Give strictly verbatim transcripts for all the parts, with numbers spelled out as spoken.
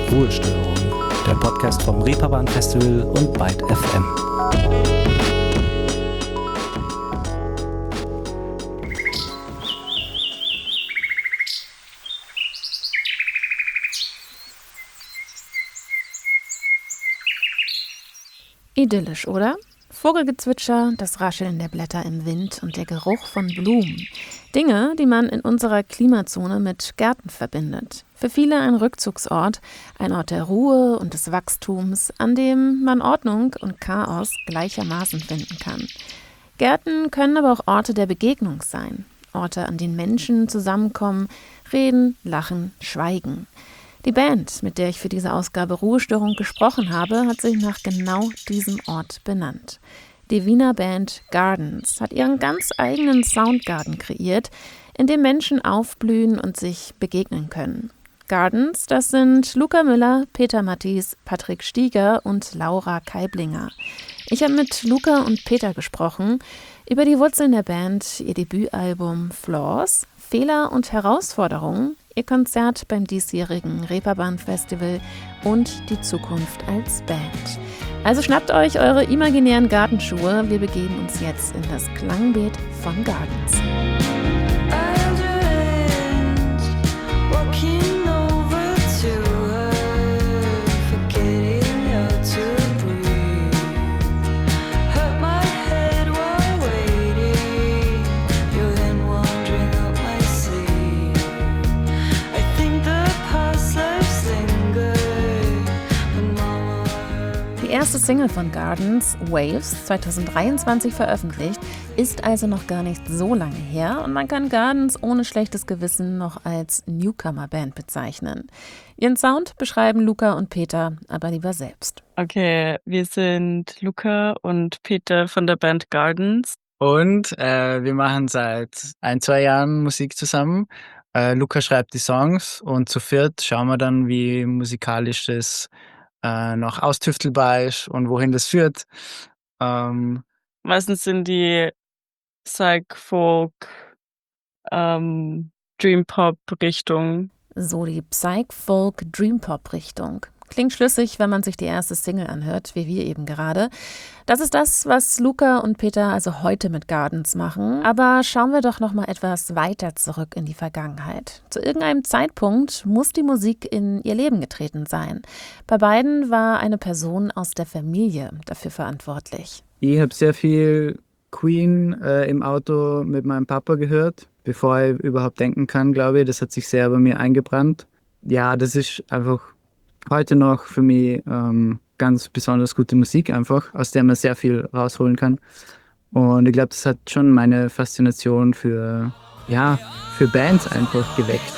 Ruhestörung, der Podcast vom Reeperbahn Festival und Byte F M. Idyllisch, oder? Vogelgezwitscher, das Rascheln der Blätter im Wind und der Geruch von Blumen. Dinge, die man in unserer Klimazone mit Gärten verbindet. Für viele ein Rückzugsort, ein Ort der Ruhe und des Wachstums, an dem man Ordnung und Chaos gleichermaßen finden kann. Gärten können aber auch Orte der Begegnung sein. Orte, an denen Menschen zusammenkommen, reden, lachen, schweigen. Die Band, mit der ich für diese Ausgabe Ruhestörung gesprochen habe, hat sich nach genau diesem Ort benannt. Die Wiener Band Gardens hat ihren ganz eigenen Soundgarden kreiert, in dem Menschen aufblühen und sich begegnen können. Gardens, das sind Luca Müller, Peter Mathies, Patrick Stieger und Laura Keiblinger. Ich habe mit Luca und Peter gesprochen über die Wurzeln der Band, ihr Debütalbum Flaws, Fehler und Herausforderungen, ihr Konzert beim diesjährigen Reeperbahn Festival und die Zukunft als Band. Also schnappt euch eure imaginären Gartenschuhe, wir begeben uns jetzt in das Klangbeet von Gardens. Die erste Single von Gardens, Waves, zwanzig dreiundzwanzig veröffentlicht, ist also noch gar nicht so lange her und man kann Gardens ohne schlechtes Gewissen noch als Newcomer-Band bezeichnen. Ihren Sound beschreiben Luca und Peter aber lieber selbst. Okay, wir sind Luca und Peter von der Band Gardens. Und äh, wir machen seit ein, zwei Jahren Musik zusammen. Äh, Luca schreibt die Songs und zu viert schauen wir dann, wie musikalisch das äh, noch austüftelbar ist und wohin das führt. Ähm, Meistens sind die Psych-Folk, ähm, Dream-Pop-Richtung. So die Psych-Folk-Dream-Pop-Richtung. Klingt schlüssig, wenn man sich die erste Single anhört, wie wir eben gerade. Das ist das, was Luca und Peter also heute mit Gardens machen. Aber schauen wir doch noch mal etwas weiter zurück in die Vergangenheit. Zu irgendeinem Zeitpunkt muss die Musik in ihr Leben getreten sein. Bei beiden war eine Person aus der Familie dafür verantwortlich. Ich habe sehr viel Queen äh, im Auto mit meinem Papa gehört, bevor ich überhaupt denken kann, glaube ich. Das hat sich sehr bei mir eingebrannt. Ja, das ist einfach heute noch für mich ähm, ganz besonders gute Musik einfach, aus der man sehr viel rausholen kann. Und ich glaube, das hat schon meine Faszination für, ja, für Bands einfach geweckt.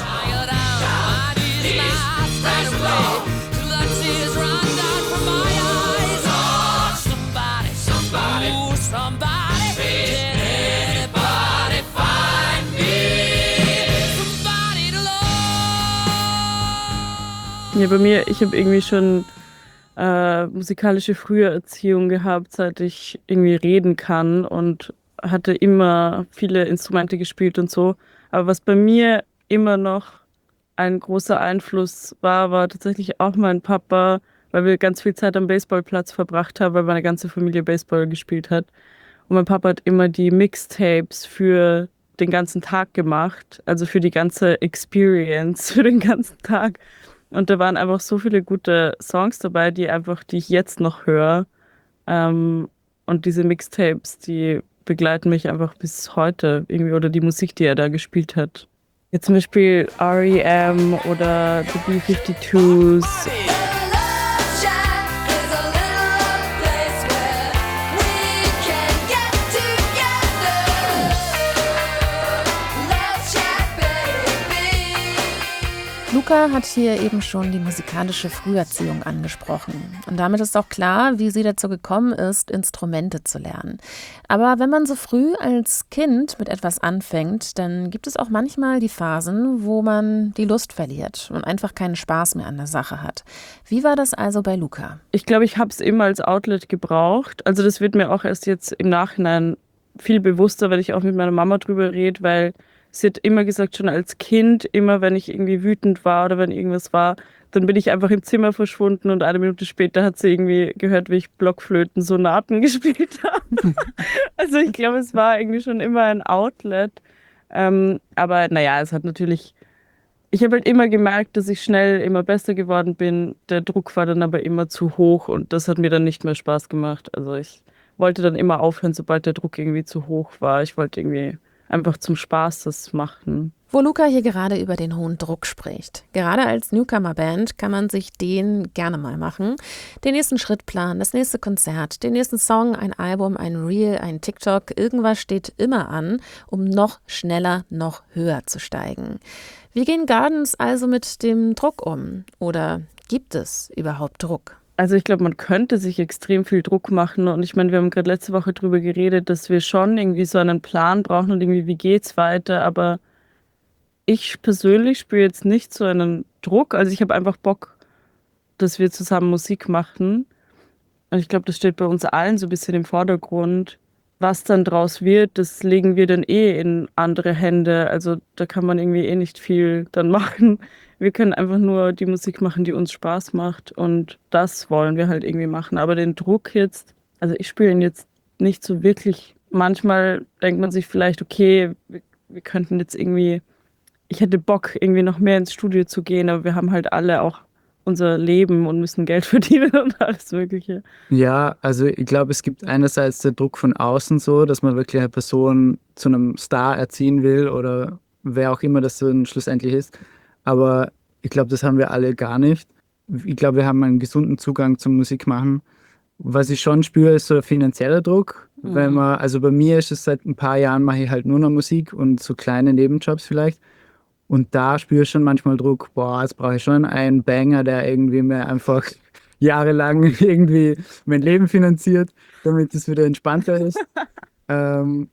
Ja, bei mir, ich habe irgendwie schon äh, musikalische Früherziehung gehabt, seit ich irgendwie reden kann und hatte immer viele Instrumente gespielt und so. Aber was bei mir immer noch ein großer Einfluss war, war tatsächlich auch mein Papa, weil wir ganz viel Zeit am Baseballplatz verbracht haben, weil meine ganze Familie Baseball gespielt hat. Und mein Papa hat immer die Mixtapes für den ganzen Tag gemacht, also für die ganze Experience, für den ganzen Tag. Und da waren einfach so viele gute Songs dabei, die einfach, die ich jetzt noch höre. Ähm, und diese Mixtapes, die begleiten mich einfach bis heute irgendwie, oder die Musik, die er da gespielt hat. Jetzt zum Beispiel R E M oder The B fifty-twos. Luca hat hier eben schon die musikalische Früherziehung angesprochen. Und damit ist auch klar, wie sie dazu gekommen ist, Instrumente zu lernen. Aber wenn man so früh als Kind mit etwas anfängt, dann gibt es auch manchmal die Phasen, wo man die Lust verliert und einfach keinen Spaß mehr an der Sache hat. Wie war das also bei Luca? Ich glaube, ich habe es immer als Outlet gebraucht. Also das wird mir auch erst jetzt im Nachhinein viel bewusster, weil ich auch mit meiner Mama drüber rede, weil sie hat immer gesagt, schon als Kind, immer wenn ich irgendwie wütend war oder wenn irgendwas war, dann bin ich einfach im Zimmer verschwunden und eine Minute später hat sie irgendwie gehört, wie ich Blockflöten Sonaten gespielt habe. Also ich glaube, es war irgendwie schon immer ein Outlet. Ähm, aber naja, es hat natürlich, ich habe halt immer gemerkt, dass ich schnell immer besser geworden bin. Der Druck war dann aber immer zu hoch und das hat mir dann nicht mehr Spaß gemacht. Also ich wollte dann immer aufhören, sobald der Druck irgendwie zu hoch war. Ich wollte irgendwie einfach zum Spaß das machen. Wo Luca hier gerade über den hohen Druck spricht. Gerade als Newcomer-Band kann man sich den gerne mal machen. Den nächsten Schritt planen, das nächste Konzert, den nächsten Song, ein Album, ein Reel, ein TikTok. Irgendwas steht immer an, um noch schneller, noch höher zu steigen. Wie gehen Gardens also mit dem Druck um? Oder gibt es überhaupt Druck? Also ich glaube, man könnte sich extrem viel Druck machen und ich meine, wir haben gerade letzte Woche drüber geredet, dass wir schon irgendwie so einen Plan brauchen und irgendwie, wie geht's weiter, aber ich persönlich spüre jetzt nicht so einen Druck, also ich habe einfach Bock, dass wir zusammen Musik machen und ich glaube, das steht bei uns allen so ein bisschen im Vordergrund. Was dann draus wird, das legen wir dann eh in andere Hände, also da kann man irgendwie eh nicht viel dann machen. Wir können einfach nur die Musik machen, die uns Spaß macht und das wollen wir halt irgendwie machen. Aber den Druck jetzt, also ich spüre ihn jetzt nicht so wirklich. Manchmal denkt man sich vielleicht, okay, wir, wir könnten jetzt irgendwie, ich hätte Bock, irgendwie noch mehr ins Studio zu gehen, aber wir haben halt alle auch unser Leben und müssen Geld verdienen und alles Mögliche. Ja, also ich glaube, es gibt einerseits den Druck von außen so, dass man wirklich eine Person zu einem Star erziehen will oder wer auch immer das dann schlussendlich ist. Aber ich glaube, das haben wir alle gar nicht. Ich glaube, wir haben einen gesunden Zugang zum Musikmachen. Was ich schon spüre, ist so ein finanzieller Druck. Mhm. Wenn man, also bei mir ist es seit ein paar Jahren, mache ich halt nur noch Musik und so kleine Nebenjobs vielleicht. Und da spüre ich schon manchmal Druck, boah, jetzt brauche ich schon einen Banger, der irgendwie mir einfach jahrelang irgendwie mein Leben finanziert, damit es wieder entspannter ist. ähm,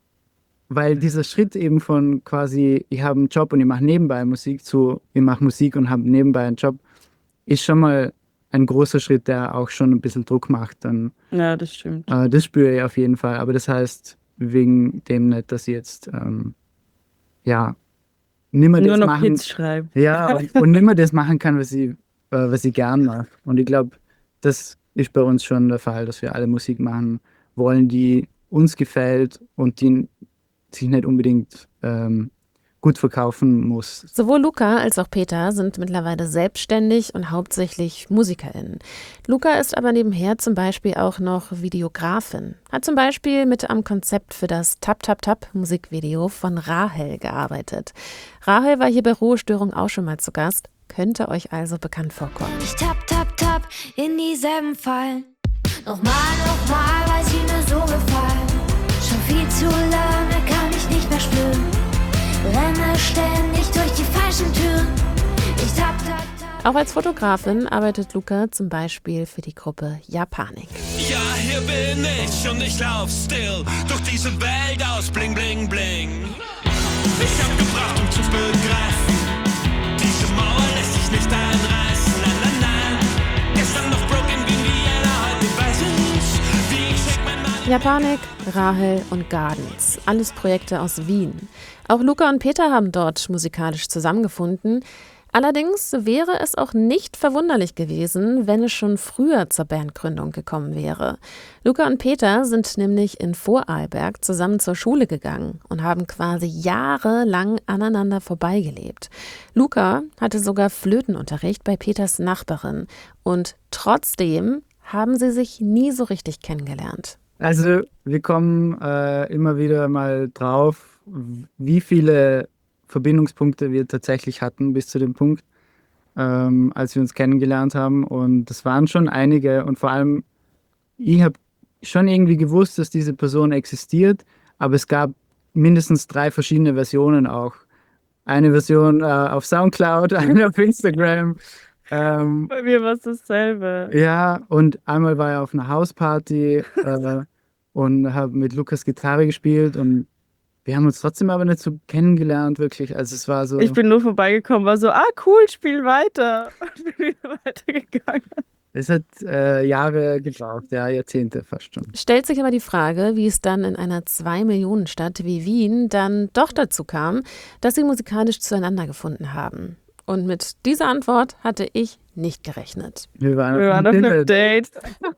Weil dieser Schritt eben von quasi, ich habe einen Job und ich mache nebenbei Musik zu, ich mache Musik und habe nebenbei einen Job, ist schon mal ein großer Schritt, der auch schon ein bisschen Druck macht. Dann, ja, das stimmt. Äh, das spüre ich auf jeden Fall. Aber das heißt wegen dem nicht, dass ich jetzt, ähm, ja, nimmer Nur das noch machen, Hits schreiben. Ja, und, und nimmer das machen kann, was ich, äh, was ich gern mache. Und ich glaube, das ist bei uns schon der Fall, dass wir alle Musik machen wollen, die uns gefällt und die sich nicht unbedingt ähm, gut verkaufen muss. Sowohl Luca als auch Peter sind mittlerweile selbstständig und hauptsächlich MusikerInnen. Luca ist aber nebenher zum Beispiel auch noch Videografin. Hat zum Beispiel mit am Konzept für das Tap Tap Tap Musikvideo von Rahel gearbeitet. Rahel war hier bei Ruhestörung auch schon mal zu Gast, könnte euch also bekannt vorkommen. Ich tap, tap, tap in dieselben Fallen. Nochmal, nochmal, weil sie mir so gefallen. Schon viel zu lange kann ich nicht mehr spüren. Renne ständig durch die falschen Türen. Ich tap, tap, tap. Auch als Fotografin arbeitet Luca zum Beispiel für die Gruppe Japanik. Ja, hier bin ich und ich lauf still durch diese Welt aus Bling, Bling, Bling. Ich hab gebraucht, um zu begreifen, diese Mauer lässt sich nicht einreißen. Nein, nein, nein, gestern noch broken wie Vienna, heute weiß ich, wie ich check mein Mann. Japanik, Rahel und Gardens, alles Projekte aus Wien. Auch Luca und Peter haben dort musikalisch zusammengefunden. Allerdings wäre es auch nicht verwunderlich gewesen, wenn es schon früher zur Bandgründung gekommen wäre. Luca und Peter sind nämlich in Vorarlberg zusammen zur Schule gegangen und haben quasi jahrelang aneinander vorbeigelebt. Luca hatte sogar Flötenunterricht bei Peters Nachbarin und trotzdem haben sie sich nie so richtig kennengelernt. Also wir kommen äh, immer wieder mal drauf, wie viele Verbindungspunkte wir tatsächlich hatten bis zu dem Punkt, ähm, als wir uns kennengelernt haben. Und das waren schon einige. Und vor allem, ich habe schon irgendwie gewusst, dass diese Person existiert, aber es gab mindestens drei verschiedene Versionen auch. Eine Version äh, auf Soundcloud, eine auf Instagram. Ähm, Bei mir war es dasselbe. Ja, und einmal war er auf einer Hausparty äh, und habe mit Lukas Gitarre gespielt und wir haben uns trotzdem aber nicht so kennengelernt, wirklich. Also es war so. Ich bin nur vorbeigekommen, war so, ah cool, spiel weiter. Und bin wieder weitergegangen. Es hat äh, Jahre gebraucht, ja, Jahrzehnte fast schon. Stellt sich aber die Frage, wie es dann in einer Zwei-Millionen-Stadt wie Wien dann doch dazu kam, dass sie musikalisch zueinander gefunden haben. Und mit dieser Antwort hatte ich nicht gerechnet. Wir waren, Wir waren auf einem Date.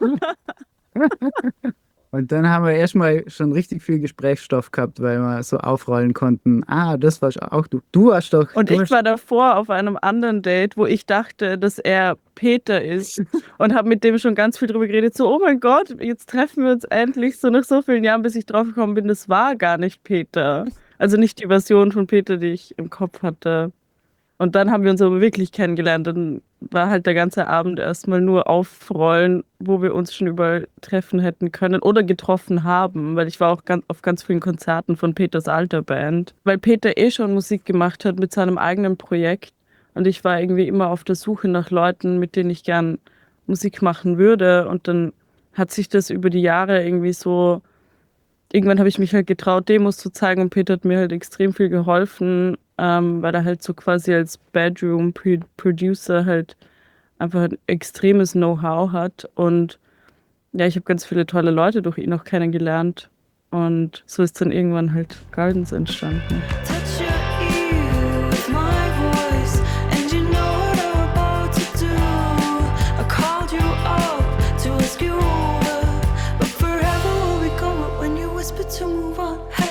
Und dann haben wir erstmal schon richtig viel Gesprächsstoff gehabt, weil wir so aufrollen konnten. Ah, das warst auch du. Du warst doch. Und du ich warst war davor auf einem anderen Date, wo ich dachte, dass er Peter ist und habe mit dem schon ganz viel drüber geredet. So, oh mein Gott, jetzt treffen wir uns endlich. So nach so vielen Jahren, bis ich drauf gekommen bin, das war gar nicht Peter. Also nicht die Version von Peter, die ich im Kopf hatte. Und dann haben wir uns aber wirklich kennengelernt. Dann war halt der ganze Abend erstmal nur aufrollen, wo wir uns schon überall treffen hätten können oder getroffen haben, weil ich war auch ganz, auf ganz vielen Konzerten von Peters alter Band, weil Peter eh schon Musik gemacht hat mit seinem eigenen Projekt und ich war irgendwie immer auf der Suche nach Leuten, mit denen ich gern Musik machen würde und dann hat sich das über die Jahre irgendwie so, irgendwann habe ich mich halt getraut, Demos zu zeigen und Peter hat mir halt extrem viel geholfen, ähm, weil er halt so quasi als Bedroom-Producer halt einfach ein extremes Know-how hat und ja, ich habe ganz viele tolle Leute durch ihn auch kennengelernt und so ist dann irgendwann halt Gardens entstanden. Touch your ear with my voice, and you know what I'm about to do. I called you up to ask you over, but forever will be gone when you whisper to move on. Hey.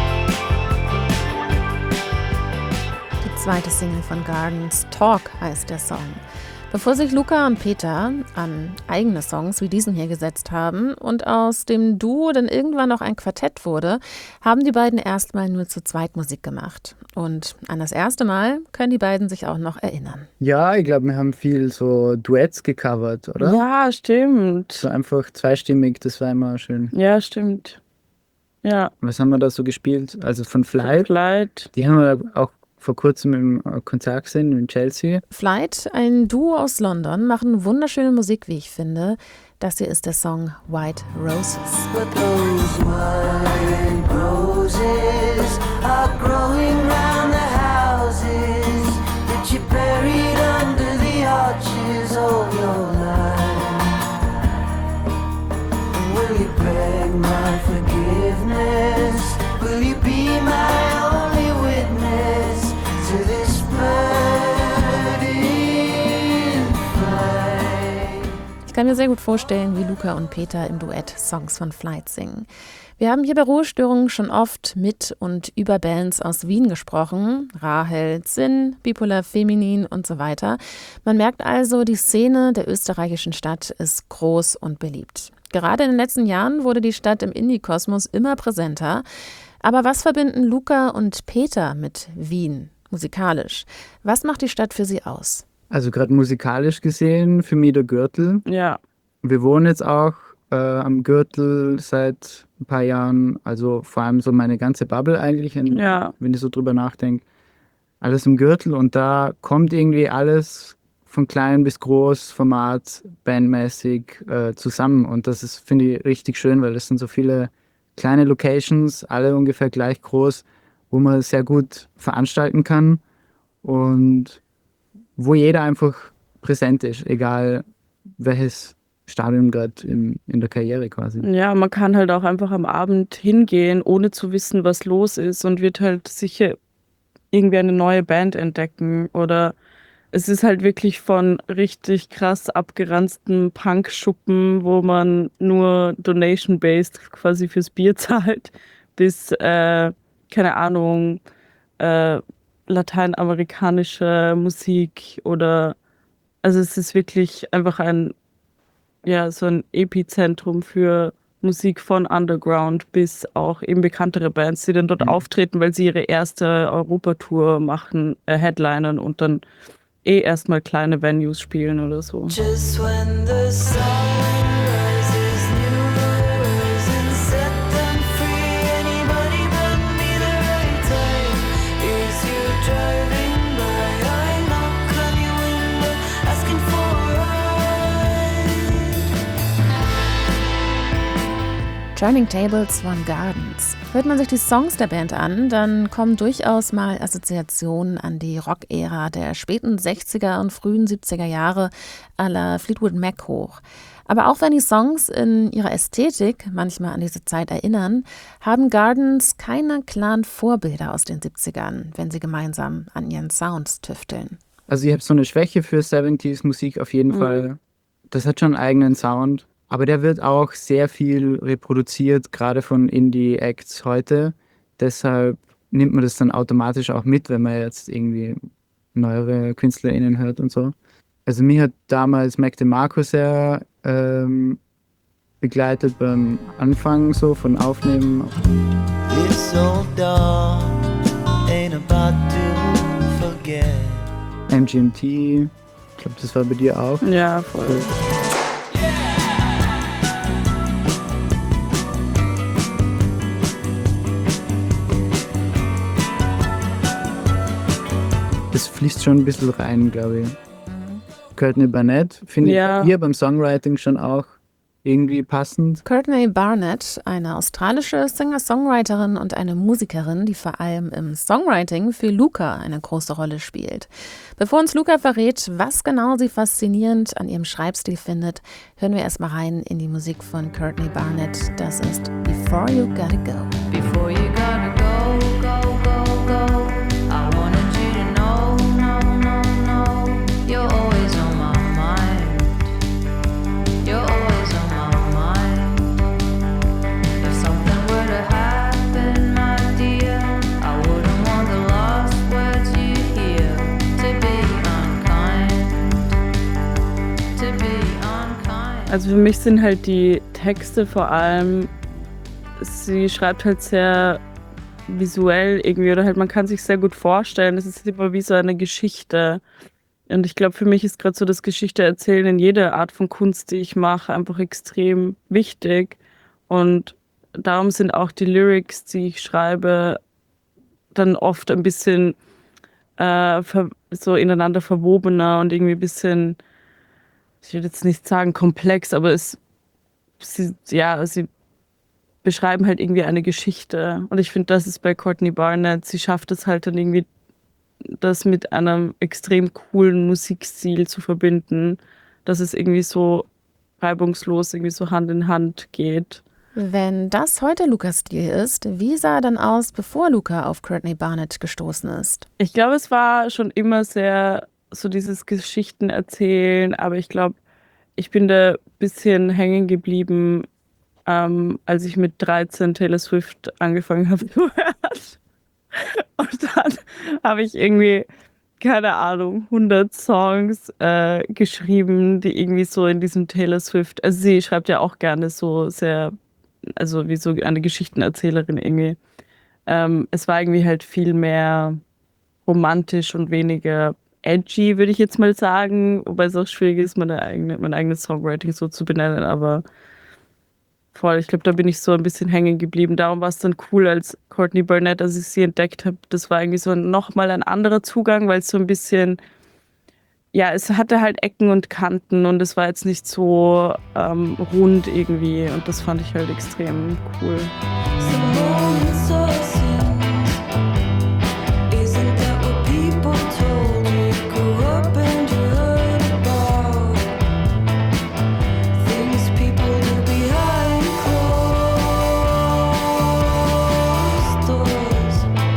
Die zweite Single von Gardens, Talk heißt der Song. Bevor sich Luca und Peter an eigene Songs wie diesen hier gesetzt haben und aus dem Duo dann irgendwann noch ein Quartett wurde, haben die beiden erstmal nur zu zweit Musik gemacht. Und an das erste Mal können die beiden sich auch noch erinnern. Ja, ich glaube, wir haben viel so Duets gecovert, oder? Ja, stimmt. So einfach zweistimmig, das war immer schön. Ja, stimmt. Ja. Was haben wir da so gespielt? Also von Flight. Flight. Die haben wir auch vor kurzem im Konzert gesehen in Chelsea. Flight, ein Duo aus London, machen wunderschöne Musik, wie ich finde. Das hier ist der Song White Roses. But those white roses are growing round the houses that you buried under the arches all your life. Will you beg my forgiveness? Will you be my only witness to this burning flight? Ich kann mir sehr gut vorstellen, wie Luca und Peter im Duett Songs von Flight singen. Wir haben hier bei Ruhestörungen schon oft mit und über Bands aus Wien gesprochen. Rahel, Zinn, Bipolar Feminin und so weiter. Man merkt also, die Szene der österreichischen Stadt ist groß und beliebt. Gerade in den letzten Jahren wurde die Stadt im Indie-Kosmos immer präsenter. Aber was verbinden Luca und Peter mit Wien musikalisch? Was macht die Stadt für sie aus? Also gerade musikalisch gesehen, für mich der Gürtel. Ja. Wir wohnen jetzt auch äh, am Gürtel seit ein paar Jahren, also vor allem so meine ganze Bubble eigentlich, in, Ja. wenn ich so drüber nachdenke. Alles im Gürtel und da kommt irgendwie alles von klein bis groß, Format, bandmäßig äh, zusammen und das ist, finde ich, richtig schön, weil das sind so viele kleine Locations, alle ungefähr gleich groß, wo man sehr gut veranstalten kann und wo jeder einfach präsent ist, egal welches Stadium gerade in der Karriere quasi. Ja, man kann halt auch einfach am Abend hingehen, ohne zu wissen, was los ist und wird halt sicher irgendwie eine neue Band entdecken oder es ist halt wirklich von richtig krass abgeranzten Punk-Schuppen, wo man nur Donation-based quasi fürs Bier zahlt, bis, äh, keine Ahnung, äh, lateinamerikanische Musik oder, also es ist wirklich einfach ein, ja, so ein Epizentrum für Musik von Underground bis auch eben bekanntere Bands, die dann dort Mhm. auftreten, weil sie ihre erste Europatour machen, äh, headlinern und dann eh erstmal kleine Venues spielen oder so. Just when the sun rises, new hours and set them free. Anybody but me, the right time is you driving by. I knock on your window, asking for a ride. Turning Tables von Gardens. Hört man sich die Songs der Band an, dann kommen durchaus mal Assoziationen an die Rock-Ära der späten sechziger und frühen siebziger Jahre à la Fleetwood Mac hoch. Aber auch wenn die Songs in ihrer Ästhetik manchmal an diese Zeit erinnern, haben Gardens keine klaren Vorbilder aus den siebzigern, wenn sie gemeinsam an ihren Sounds tüfteln. Also ich habe so eine Schwäche für siebziger Musik auf jeden Mhm. Fall. Das hat schon einen eigenen Sound. Aber der wird auch sehr viel reproduziert, gerade von Indie-Acts heute. Deshalb nimmt man das dann automatisch auch mit, wenn man jetzt irgendwie neuere KünstlerInnen hört und so. Also mich hat damals Mac DeMarco sehr ähm, begleitet beim Anfang so von Aufnehmen. This old dog ain't about to forget. M G M T, ich glaube, das war bei dir auch. Ja, voll. Das fließt schon ein bisschen rein, glaube ich. Courtney Barnett finde Ja. ich hier beim Songwriting schon auch irgendwie passend. Courtney Barnett, eine australische Singer-Songwriterin und eine Musikerin, die vor allem im Songwriting für Luca eine große Rolle spielt. Bevor uns Luca verrät, was genau sie faszinierend an ihrem Schreibstil findet, hören wir erstmal rein in die Musik von Courtney Barnett. Das ist Before You Gotta Go. Before you gotta go, go, go, go. I wanted you to know, no, no, no. You're always on my mind. You're always on my mind. If something were to happen, my dear, I wouldn't want the last words you hear to be unkind. To be unkind. Also für mich sind halt die Texte vor allem, sie schreibt halt sehr visuell irgendwie oder halt man kann sich sehr gut vorstellen, es ist immer wie so eine Geschichte. Und ich glaube, für mich ist gerade so das Geschichte erzählen in jeder Art von Kunst, die ich mache, einfach extrem wichtig. Und darum sind auch die Lyrics, die ich schreibe, dann oft ein bisschen äh, ver- so ineinander verwobener und irgendwie ein bisschen, ich würde jetzt nicht sagen komplex, aber es, sie, ja, sie beschreiben halt irgendwie eine Geschichte. Und ich finde, das ist bei Courtney Barnett, sie schafft es halt dann irgendwie, das mit einem extrem coolen Musikstil zu verbinden, dass es irgendwie so reibungslos, irgendwie so Hand in Hand geht. Wenn das heute Lukas Stil ist, wie sah er dann aus, bevor Luca auf Courtney Barnett gestoßen ist? Ich glaube, es war schon immer sehr so dieses Geschichten erzählen, aber ich glaube, ich bin da ein bisschen hängen geblieben, ähm, als ich mit dreizehn Taylor Swift angefangen habe zu hören. Und dann habe ich irgendwie, keine Ahnung, hundert Songs äh, geschrieben, die irgendwie so in diesem Taylor Swift, also sie schreibt ja auch gerne so sehr, also wie so eine Geschichtenerzählerin irgendwie. Ähm, es war irgendwie halt viel mehr romantisch und weniger edgy, würde ich jetzt mal sagen, wobei es auch schwierig ist, meine eigene, mein eigenes Songwriting so zu benennen, aber voll, ich glaube, da bin ich so ein bisschen hängen geblieben. Darum war es dann cool, als Courtney Barnett, als ich sie entdeckt habe, das war irgendwie so nochmal ein anderer Zugang, weil es so ein bisschen, ja, es hatte halt Ecken und Kanten und es war jetzt nicht so ähm, rund irgendwie und das fand ich halt extrem cool. Some moments so sweet. Isn't that what people told you? Grew up and you heard about things people do behind closed doors.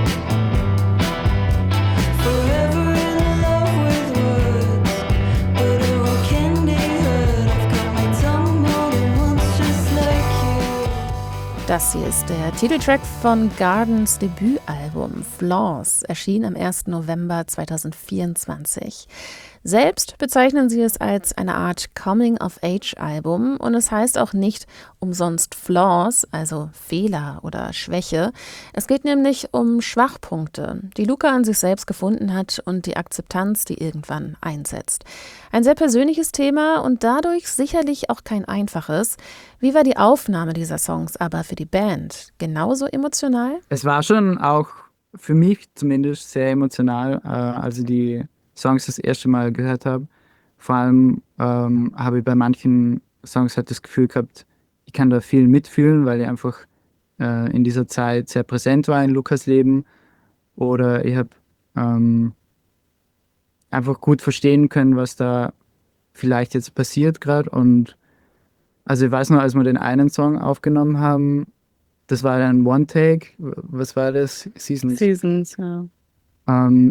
Forever in love with words, but a rock candy hurt. I've got my tongue more than once, just like you. Das hier ist der Titeltrack von Gardens Debütalbum Flaws, erschien am ersten November zweitausendvierundzwanzig. Selbst bezeichnen sie es als eine Art Coming-of-Age-Album und es heißt auch nicht umsonst Flaws, also Fehler oder Schwäche. Es geht nämlich um Schwachpunkte, die Luca an sich selbst gefunden hat und die Akzeptanz, die irgendwann einsetzt. Ein sehr persönliches Thema und dadurch sicherlich auch kein einfaches. Wie war die Aufnahme dieser Songs aber für die Band? Genauso emotional? Es war schon auch für mich zumindest sehr emotional, äh, als ich die Songs das erste Mal gehört habe. Vor allem ähm, habe ich bei manchen Songs halt das Gefühl gehabt, ich kann da viel mitfühlen, weil ich einfach äh, in dieser Zeit sehr präsent war in Lukas Leben. Oder ich habe ähm, einfach gut verstehen können, was da vielleicht jetzt passiert gerade. Und also ich weiß noch, als wir den einen Song aufgenommen haben, das war dann One Take, was war das? Seasons. Seasons, ja. Ähm,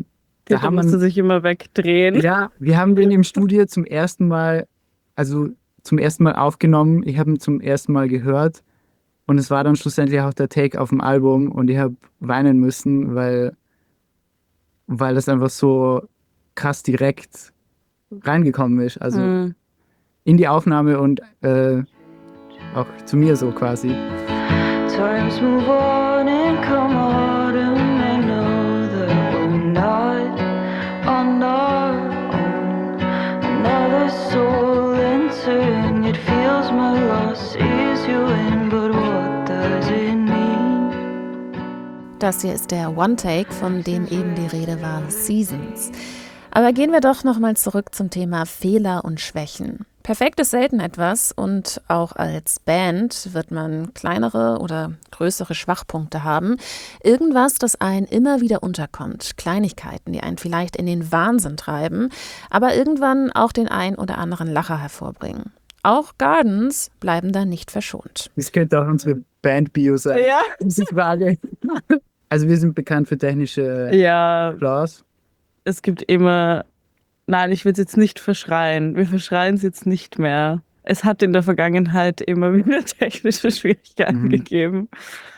Der da haben musste wir, sich immer wegdrehen. ja, wir haben den im Studio zum ersten Mal, also zum ersten Mal aufgenommen. Ich habe ihn zum ersten Mal gehört und es war dann schlussendlich auch der Take auf dem Album und ich habe weinen müssen, weil, weil das einfach so krass direkt reingekommen ist. Also Mhm. in die Aufnahme und äh, auch zu mir so quasi. Times move on and come autumn. I know that we're not on our own. Another soul entering. It feels my loss is you in, but what does it mean? Das hier ist der One-Take, von dem eben die Rede war, Seasons. Aber gehen wir doch nochmal zurück zum Thema Fehler und Schwächen. Perfekt ist selten etwas und auch als Band wird man kleinere oder größere Schwachpunkte haben. Irgendwas, das einen immer wieder unterkommt. Kleinigkeiten, die einen vielleicht in den Wahnsinn treiben, aber irgendwann auch den ein oder anderen Lacher hervorbringen. Auch Gardens bleiben da nicht verschont. Das könnte auch unsere Band-Bio sein. Ja. Diese Frage. Also wir sind bekannt für technische Ja, Flaws. es gibt immer. Nein, ich will es jetzt nicht verschreien. Wir verschreien es jetzt nicht mehr. Es hat in der Vergangenheit immer wieder technische Schwierigkeiten Mhm. gegeben.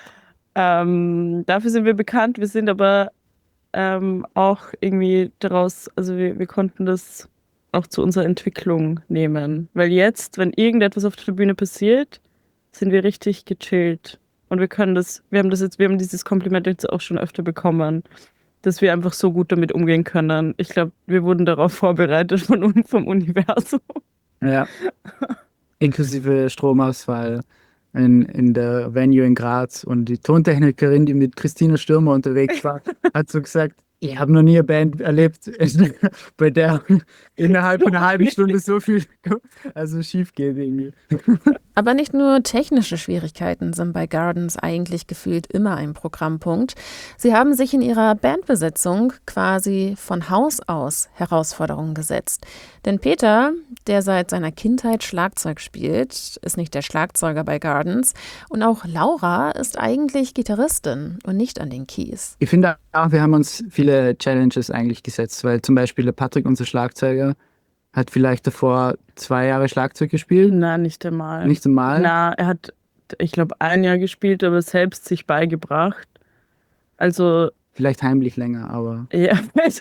Ähm, dafür sind wir bekannt. Wir sind aber ähm, auch irgendwie daraus, also wir, wir konnten das auch zu unserer Entwicklung nehmen. Weil jetzt, wenn irgendetwas auf der Bühne passiert, sind wir richtig gechillt. Und wir können das, wir haben das jetzt, wir haben dieses Kompliment jetzt auch schon öfter bekommen, dass wir einfach so gut damit umgehen können. Ich glaube, wir wurden darauf vorbereitet von, un- vom Universum. Ja. Inklusive Stromausfall in, in der Venue in Graz. Und die Tontechnikerin, die mit Christina Stürmer unterwegs war, hat so gesagt, ich habe noch nie eine Band erlebt, bei der innerhalb von einer halben Stunde so viel also schief geht irgendwie. Aber nicht nur technische Schwierigkeiten sind bei Gardens eigentlich gefühlt immer ein Programmpunkt. Sie haben sich in ihrer Bandbesetzung quasi von Haus aus Herausforderungen gesetzt. Denn Peter, der seit seiner Kindheit Schlagzeug spielt, ist nicht der Schlagzeuger bei Gardens. Und auch Laura ist eigentlich Gitarristin und nicht an den Keys. Ich finde auch, wir haben uns viele Challenges eigentlich gesetzt, weil zum Beispiel der Patrick, unser Schlagzeuger, hat vielleicht davor zwei Jahre Schlagzeug gespielt. Na, nicht einmal. Nicht einmal. Na, er hat, ich glaube, ein Jahr gespielt, aber selbst sich beigebracht. Also, Vielleicht heimlich länger, aber ja,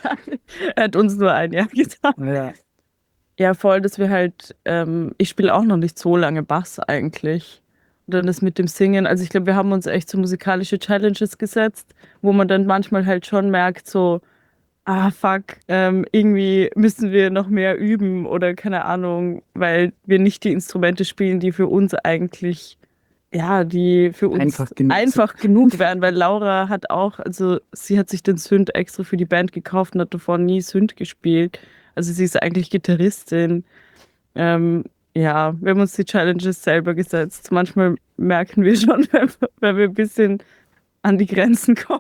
er hat uns nur ein Jahr getan. ja. Ja, voll, dass wir halt, ähm, ich spiele auch noch nicht so lange Bass eigentlich. Und dann das mit dem Singen, also ich glaube, wir haben uns echt so musikalische Challenges gesetzt, wo man dann manchmal halt schon merkt, so, ah fuck, ähm, irgendwie müssen wir noch mehr üben oder keine Ahnung, weil wir nicht die Instrumente spielen, die für uns eigentlich, ja, die für uns Einfach genug einfach genug wären, weil Laura hat auch, also sie hat sich den Synth extra für die Band gekauft und hat davor nie Synth gespielt. Also sie ist eigentlich Gitarristin. Ähm, ja, wir haben uns die Challenges selber gesetzt. Manchmal merken wir schon, wenn, wenn wir ein bisschen an die Grenzen kommen.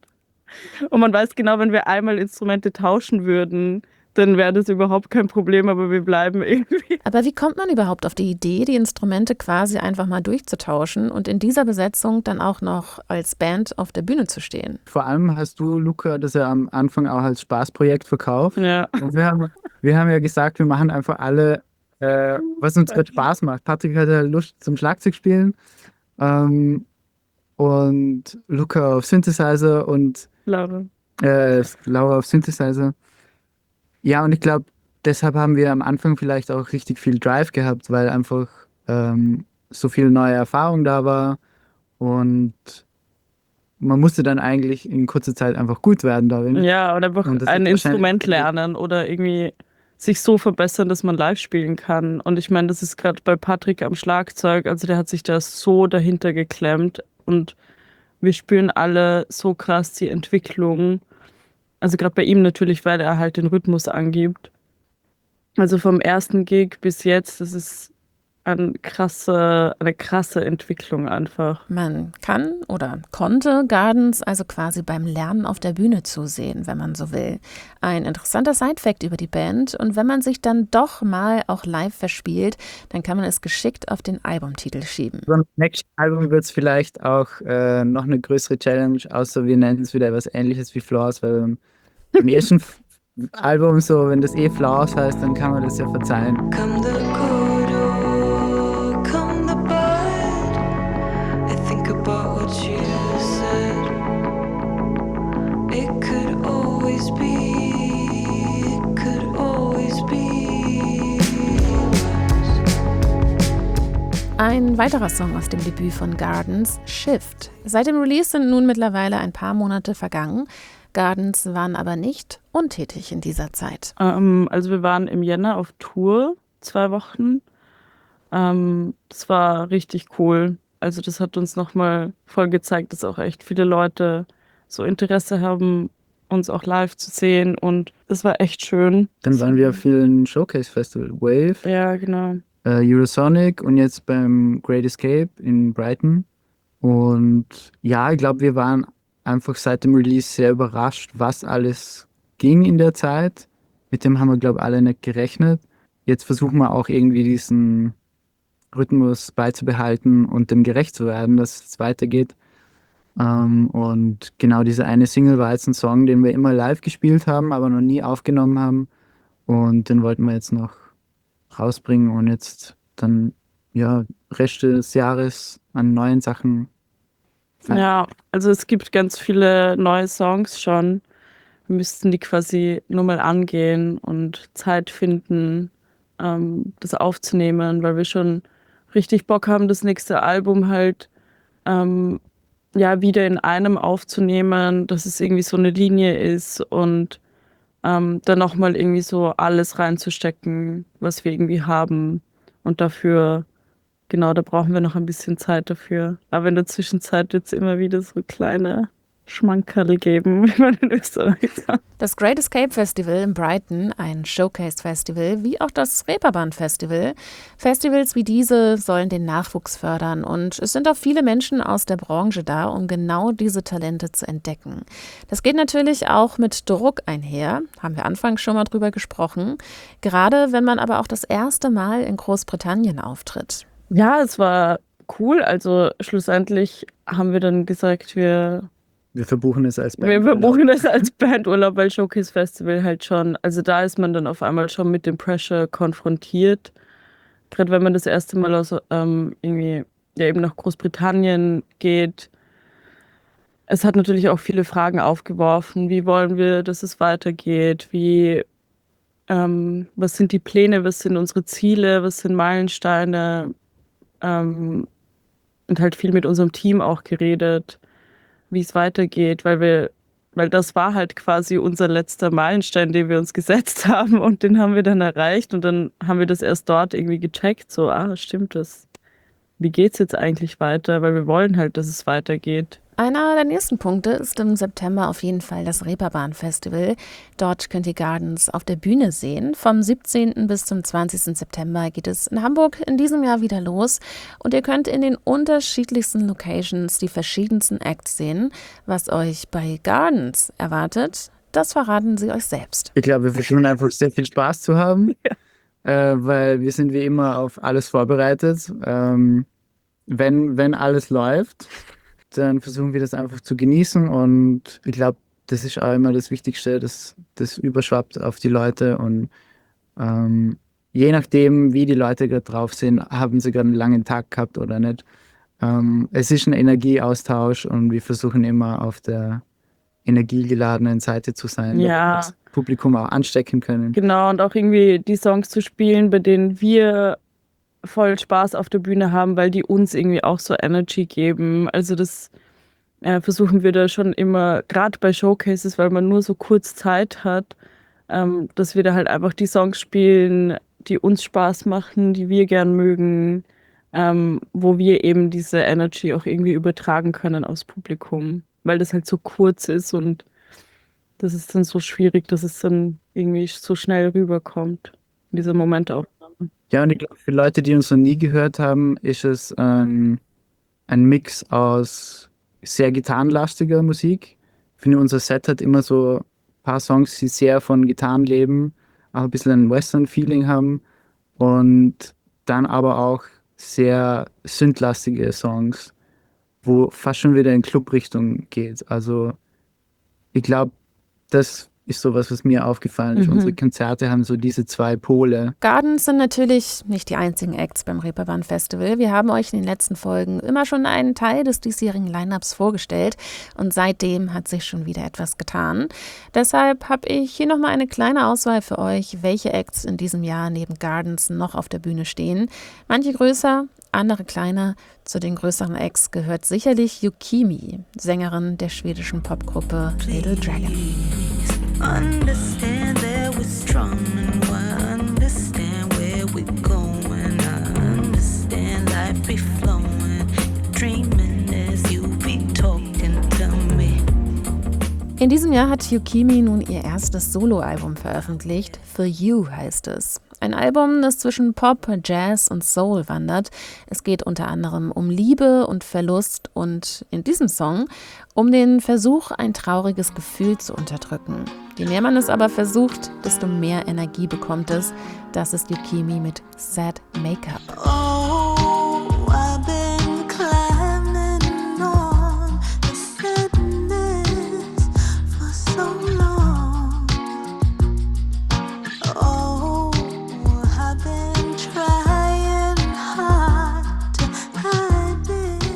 Und man weiß genau, wenn wir einmal Instrumente tauschen würden, dann wäre das überhaupt kein Problem, aber wir bleiben irgendwie. Aber wie kommt man überhaupt auf die Idee, die Instrumente quasi einfach mal durchzutauschen und in dieser Besetzung dann auch noch als Band auf der Bühne zu stehen? Vor allem hast du, Luca, das ja am Anfang auch als Spaßprojekt verkauft. Ja. Und wir haben, wir haben ja gesagt, wir machen einfach alle, äh, was uns gerade Spaß macht. Patrick hatte Lust zum Schlagzeugspielen ähm, und Luca auf Synthesizer und Laura. äh, Laura auf Synthesizer. Ja, und ich glaube, deshalb haben wir am Anfang vielleicht auch richtig viel Drive gehabt, weil einfach ähm, so viel neue Erfahrung da war und man musste dann eigentlich in kurzer Zeit einfach gut werden darin. Ja, oder einfach Und das ein hat Instrument wahrscheinlich- lernen oder irgendwie sich so verbessern, dass man live spielen kann. Und ich meine, das ist gerade bei Patrick am Schlagzeug, also der hat sich da so dahinter geklemmt und wir spüren alle so krass die Entwicklung. Also gerade bei ihm natürlich, weil er halt den Rhythmus angibt. Also vom ersten Gig bis jetzt, das ist eine krasse, eine krasse Entwicklung einfach. Man kann oder konnte Gardens also quasi beim Lernen auf der Bühne zusehen, wenn man so will. Ein interessanter Sidefact über die Band, und wenn man sich dann doch mal auch live verspielt, dann kann man es geschickt auf den Albumtitel schieben. Beim nächsten Album wird es vielleicht auch äh, noch eine größere Challenge, außer wir nennen es wieder etwas Ähnliches wie Flaws, weil beim Im ersten F- Album, so, wenn das eh Flowers heißt, dann kann man das ja verzeihen. Come the good or come the bad. I think about what you said. It could always be, it could always be worse. Ein weiterer Song aus dem Debüt von Gardens, Shift. Seit dem Release sind nun mittlerweile ein paar Monate vergangen. Gardens waren aber nicht untätig in dieser Zeit. Ähm, also wir waren im Jänner auf Tour, zwei Wochen. Ähm, das war richtig cool. Also das hat uns nochmal voll gezeigt, dass auch echt viele Leute so Interesse haben, uns auch live zu sehen. Und das war echt schön. Dann waren wir auf vielen Showcase-Festival, Wave, Ja, genau. äh, Eurosonic und jetzt beim Great Escape in Brighton. Und ja, ich glaube, wir waren einfach seit dem Release sehr überrascht, was alles ging in der Zeit. Mit dem haben wir, glaube ich, alle nicht gerechnet. Jetzt versuchen wir auch irgendwie diesen Rhythmus beizubehalten und dem gerecht zu werden, dass es weitergeht. Ähm, und genau diese eine Single war jetzt ein Song, den wir immer live gespielt haben, aber noch nie aufgenommen haben. Und den wollten wir jetzt noch rausbringen und jetzt dann, ja, Rest des Jahres an neuen Sachen. Ja, also es gibt ganz viele neue Songs schon. Wir müssten die quasi nur mal angehen und Zeit finden, ähm, das aufzunehmen, weil wir schon richtig Bock haben, das nächste Album halt ähm, ja wieder in einem aufzunehmen, dass es irgendwie so eine Linie ist und ähm, dann nochmal irgendwie so alles reinzustecken, was wir irgendwie haben. Und dafür, genau, da brauchen wir noch ein bisschen Zeit dafür. Aber in der Zwischenzeit wird es immer wieder so kleine Schmankerl geben, wie man in Österreich sagt. Das Great Escape Festival in Brighton, ein Showcase-Festival, wie auch das Reeperbahn-Festival. Festivals wie diese sollen den Nachwuchs fördern und es sind auch viele Menschen aus der Branche da, um genau diese Talente zu entdecken. Das geht natürlich auch mit Druck einher, haben wir anfangs schon mal drüber gesprochen, gerade wenn man aber auch das erste Mal in Großbritannien auftritt. Ja, es war cool. Also schlussendlich haben wir dann gesagt, wir Wir verbuchen es als Band. Wir verbuchen das als Bandurlaub, weil Showcase Festival halt schon, also da ist man dann auf einmal schon mit dem Pressure konfrontiert. Gerade wenn man das erste Mal aus ähm, irgendwie ja eben nach Großbritannien geht. Es hat natürlich auch viele Fragen aufgeworfen. Wie wollen wir, dass es weitergeht? Wie, ähm, was sind die Pläne? Was sind unsere Ziele? Was sind Meilensteine? Ähm, und halt viel mit unserem Team auch geredet, wie es weitergeht, weil wir, weil das war halt quasi unser letzter Meilenstein, den wir uns gesetzt haben und den haben wir dann erreicht und dann haben wir das erst dort irgendwie gecheckt, so, ah, stimmt das. Wie geht's jetzt eigentlich weiter? Weil wir wollen halt, dass es weitergeht. Einer der nächsten Punkte ist im September auf jeden Fall das Reeperbahn-Festival. Dort könnt ihr Gardens auf der Bühne sehen. Vom siebzehnten bis zum zwanzigsten September geht es in Hamburg in diesem Jahr wieder los. Und ihr könnt in den unterschiedlichsten Locations die verschiedensten Acts sehen. Was euch bei Gardens erwartet, das verraten sie euch selbst. Ich glaube, wir versuchen einfach sehr viel Spaß zu haben, äh, weil wir sind wie immer auf alles vorbereitet. Ähm, wenn, wenn alles läuft, dann versuchen wir das einfach zu genießen und ich glaube, das ist auch immer das Wichtigste, dass das überschwappt auf die Leute und ähm, je nachdem, wie die Leute gerade drauf sind, haben sie gerade einen langen Tag gehabt oder nicht. Ähm, es ist ein Energieaustausch und wir versuchen immer auf der energiegeladenen Seite zu sein, Ja. dass wir das Publikum auch anstecken können. Genau, und auch irgendwie die Songs zu spielen, bei denen wir voll Spaß auf der Bühne haben, weil die uns irgendwie auch so Energy geben. Also das äh, versuchen wir da schon immer, gerade bei Showcases, weil man nur so kurz Zeit hat, ähm, dass wir da halt einfach die Songs spielen, die uns Spaß machen, die wir gern mögen, ähm, wo wir eben diese Energy auch irgendwie übertragen können aufs Publikum, weil das halt so kurz ist und das ist dann so schwierig, dass es dann irgendwie so schnell rüberkommt, diese Momentaufnahme. Ja, und ich glaube, für Leute, die uns noch nie gehört haben, ist es ähm, ein Mix aus sehr gitarrenlastiger Musik. Ich finde, unser Set hat immer so ein paar Songs, die sehr von Gitarren leben, auch ein bisschen ein Western-Feeling haben und dann aber auch sehr synthlastige Songs, wo fast schon wieder in Club-Richtung geht. Also ich glaube, das ist sowas, was mir aufgefallen ist. Mhm. Unsere Konzerte haben so diese zwei Pole. Gardens sind natürlich nicht die einzigen Acts beim Reeperbahn Festival. Wir haben euch in den letzten Folgen immer schon einen Teil des diesjährigen Line-Ups vorgestellt und seitdem hat sich schon wieder etwas getan. Deshalb habe ich hier nochmal eine kleine Auswahl für euch, welche Acts in diesem Jahr neben Gardens noch auf der Bühne stehen. Manche größer, andere kleiner. Zu den größeren Acts gehört sicherlich Yukimi, Sängerin der schwedischen Popgruppe Little Dragon. Understand that we're strong and I understand where we're going. I understand life be flowing, dreaming as you be talking to me. In diesem Jahr hat Yukimi nun ihr erstes Soloalbum veröffentlicht. For You heißt es. Ein Album, das zwischen Pop, Jazz und Soul wandert. Es geht unter anderem um Liebe und Verlust und in diesem Song um den Versuch, ein trauriges Gefühl zu unterdrücken. Je mehr man es aber versucht, desto mehr Energie bekommt es. Das ist Yukimi mit Sad Makeup. Oh, I've been climbing on the sadness for so long. Oh, I've been trying hard to hide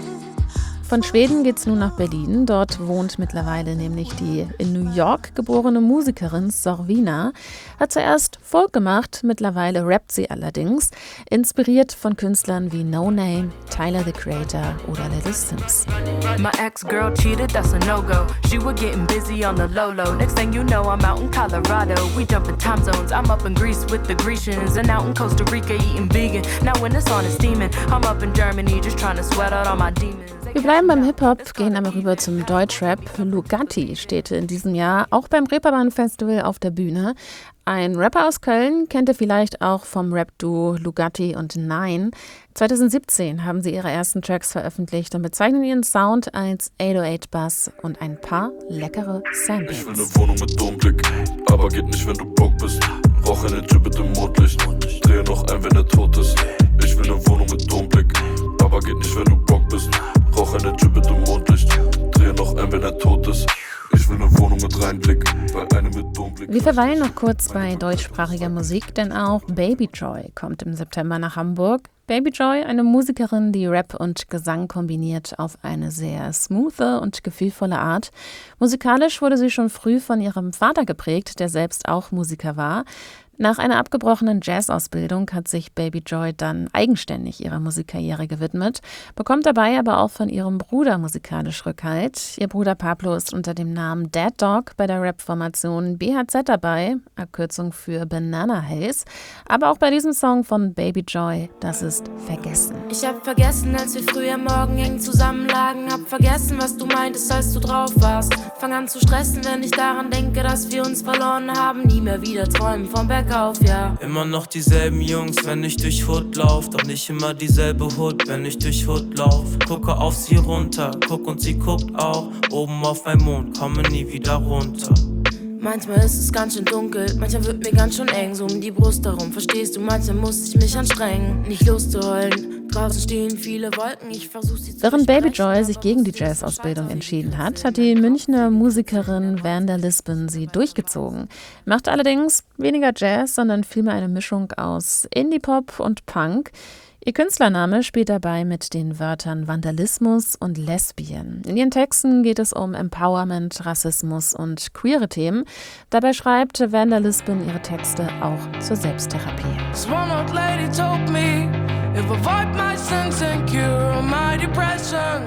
it. Von Schweden geht's nun nach Berlin. Dort wohnt mittlerweile nämlich die in New York geborene Musikerin Sorvina. Hat zuerst Folk gemacht, mittlerweile rappt sie allerdings. Inspiriert von Künstlern wie No Name, Tyler the Creator oder Little Sims. My ex-girl cheated, that's a no-go. She was getting busy on the low-low. Next thing you know, I'm out in Colorado. We jumping time zones. I'm up in Greece with the Grecians and out in Costa Rica eating vegan. Now when the sun is steaming, I'm up in Germany just trying to sweat out all my demons. Wir bleiben beim Hip-Hop, gehen aber rüber zum Deutschrap. Lugatti steht in diesem Jahr auch beim Reeperbahn Festival auf der Bühne. Ein Rapper aus Köln kennt ihr vielleicht auch vom Rap-Duo Lugatti und Nine. zwanzig siebzehn haben sie ihre ersten Tracks veröffentlicht und bezeichnen ihren Sound als achthundertacht Bass und ein paar leckere Samples. Ich will eine Wohnung mit Domblick, aber geht nicht, wenn du broke bist. Rauch eine Tür mit dem Mondlicht, drehe noch ein, wenn er tot ist. Ich will eine Wohnung mit Domblick, aber geht nicht, wenn du broke bist. Rauch eine Tür mit dem Mondlicht, drehe noch ein, wenn er tot ist. Ich will eine Wohnung mit Reinblick, bei einem mit Domblick. Wir verweilen noch kurz bei deutschsprachiger Musik, denn auch Baby Joy kommt im September nach Hamburg. Baby Joy, eine Musikerin, die Rap und Gesang kombiniert auf eine sehr smoothe und gefühlvolle Art. Musikalisch wurde sie schon früh von ihrem Vater geprägt, der selbst auch Musiker war. Nach einer abgebrochenen Jazzausbildung hat sich Baby Joy dann eigenständig ihrer Musikkarriere gewidmet, bekommt dabei aber auch von ihrem Bruder musikalisch Rückhalt. Ihr Bruder Pablo ist unter dem Namen Dead Dog bei der Rap-Formation B H Z dabei, Abkürzung für Banana Haze. Aber auch bei diesem Song von Baby Joy, das ist Vergessen. Ich hab vergessen, als wir früh am Morgen eng zusammenlagen. Hab vergessen, was du meintest, als du drauf warst. Fang an zu stressen, wenn ich daran denke, dass wir uns verloren haben. Nie mehr wieder träumen vom Berg auf, ja. Immer noch dieselben Jungs, wenn ich durch Hood lauf. Doch nicht immer dieselbe Hood, wenn ich durch Hood lauf. Gucke auf sie runter, guck und sie guckt auch. Oben auf meinem Mond, komme nie wieder runter. Manchmal ist es ganz schön dunkel, manchmal wird mir ganz schön eng, so um die Brust herum, verstehst du? Manchmal muss ich mich anstrengen, nicht loszuheulen. Draußen stehen viele Wolken, ich versuch sie zu Während Baby Joy sich gegen die Jazzausbildung entschieden hat, hat die Münchner Musikerin Vander Lisbon sie durchgezogen. Macht allerdings weniger Jazz, sondern vielmehr eine Mischung aus Indie-Pop und Punk. Ihr Künstlername spielt dabei mit den Wörtern Vandalismus und Lesbien. In ihren Texten geht es um Empowerment, Rassismus und queere Themen. Dabei schreibt Vander Lisbon ihre Texte auch zur Selbsttherapie. One old lady told me if I avoid my sins and cure my depression.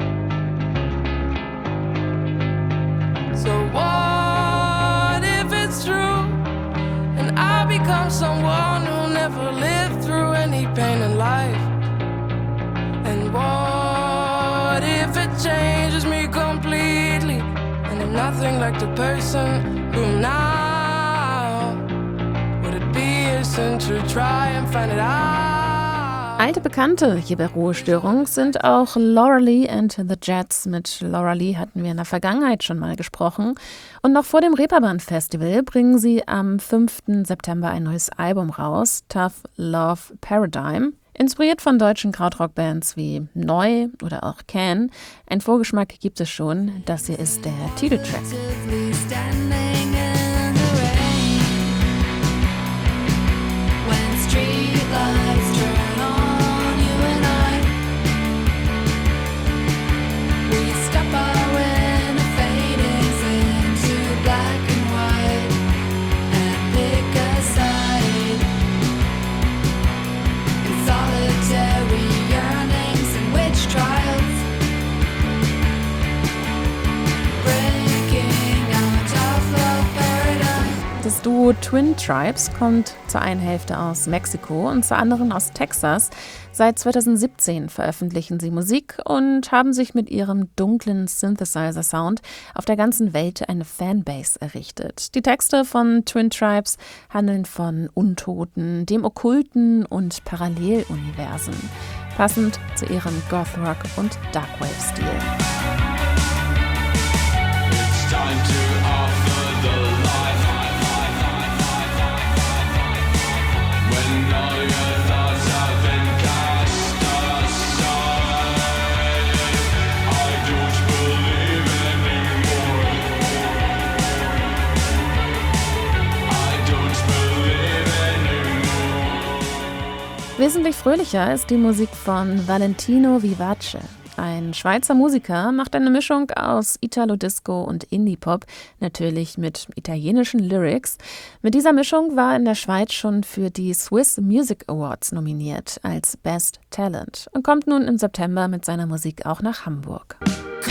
So what if it's true and I become someone who never lived through any pain in life? And what if it changes me completely and I'm nothing like the person who am now? Would it be a sin to try and find it out? Alte Bekannte hier bei Ruhestörung sind auch Laura Lee and the Jets. Mit Laura Lee hatten wir in der Vergangenheit schon mal gesprochen. Und noch vor dem Reeperbahn Festival bringen sie am fünften September ein neues Album raus, Tough Love Paradigm. Inspiriert von deutschen Krautrock-Bands wie Neu oder auch Can. Ein Vorgeschmack gibt es schon. Das hier ist der Titeltrack. Standing in Twin Tribes kommt zur einen Hälfte aus Mexiko und zur anderen aus Texas. Seit zweitausendsiebzehn veröffentlichen sie Musik und haben sich mit ihrem dunklen Synthesizer-Sound auf der ganzen Welt eine Fanbase errichtet. Die Texte von Twin Tribes handeln von Untoten, dem Okkulten und Paralleluniversen, passend zu ihrem Goth-Rock- und Darkwave-Stil. Time to offer the life when all your thoughts have been cast aside. I don't believe anymore. I don't believe anymore. Wesentlich fröhlicher ist die Musik von Valentino Vivace. Ein Schweizer Musiker macht eine Mischung aus Italo-Disco und Indie-Pop, natürlich mit italienischen Lyrics. Mit dieser Mischung war er in der Schweiz schon für die Swiss Music Awards nominiert als Best Talent und kommt nun im September mit seiner Musik auch nach Hamburg.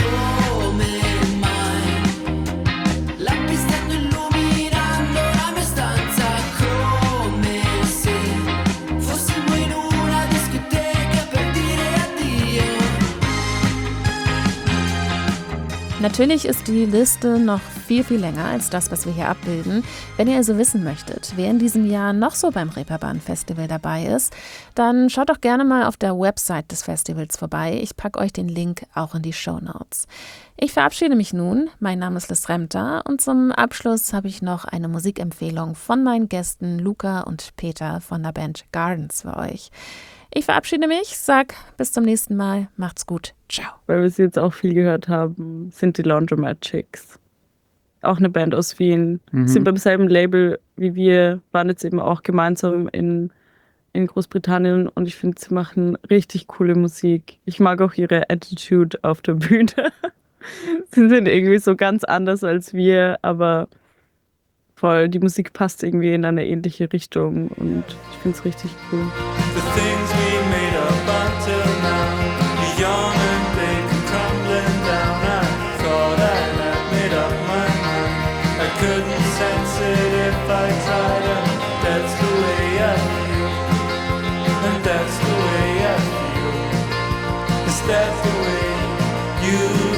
Natürlich ist die Liste noch viel, viel länger als das, was wir hier abbilden. Wenn ihr also wissen möchtet, wer in diesem Jahr noch so beim Reeperbahn Festival dabei ist, dann schaut doch gerne mal auf der Website des Festivals vorbei. Ich packe euch den Link auch in die Shownotes. Ich verabschiede mich nun. Mein Name ist Liz Remter und zum Abschluss habe ich noch eine Musikempfehlung von meinen Gästen Luca und Peter von der Band Gardens für euch. Ich verabschiede mich, sag bis zum nächsten Mal, macht's gut, ciao. Weil wir sie jetzt auch viel gehört haben, sind die Laundromat Chicks. Auch eine Band aus Wien. Mhm. Sind beim selben Label wie wir, waren jetzt eben auch gemeinsam in, in Großbritannien und ich finde, sie machen richtig coole Musik. Ich mag auch ihre Attitude auf der Bühne. Sie sind irgendwie so ganz anders als wir, aber voll, die Musik passt irgendwie in eine ähnliche Richtung und ich finde es richtig cool. The things we made up until now, young and big and crumbling down. I thought I had made up my mind. I couldn't sense it if I tried, and that's the way I feel. And that's the way I feel. Is that the way you